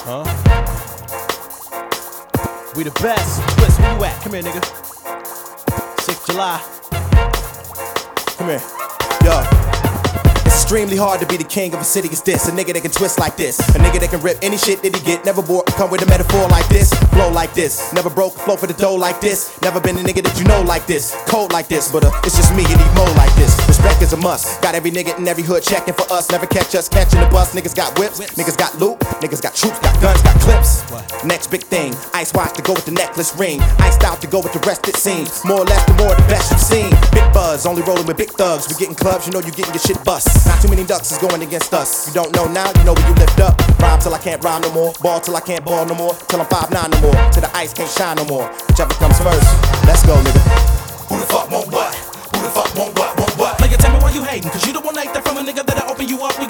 We the best. Twist, where you at? Come here, nigga. 6th July. Come here. Yo. It's extremely hard to be the king of a city as this. A nigga that can twist like this. A nigga that can rip any shit that he get. Never bored, come with a metaphor like this. Flow like this. Never broke, flow for the dough like this. Never been a nigga that you know like this. Cold like this, but it's just me and he mo like this. Respect is a must. Got every nigga in every hood checking for us. Never catch us catching the bus. Niggas got whips, niggas got loot, niggas got troops, got guns, got clips. Next big thing, ice watch to go with the necklace ring. Iced out to go with the rest it seems. More or less the more the best you've seen. Big buzz, only rolling with big thugs. We getting clubs, you know you getting your shit bust. Not too many ducks is going against us. You don't know now, you know when you lift up. Rhyme till I can't rhyme no more. Ball till I can't ball no more. Till I'm 5'9" no more. Till the ice can't shine no more. Whichever comes first. Let's go, nigga. Who the fuck want what? Who the fuck want what? Nigga, tell me why you hating, cause you don't want that from a nigga that'll open you up. We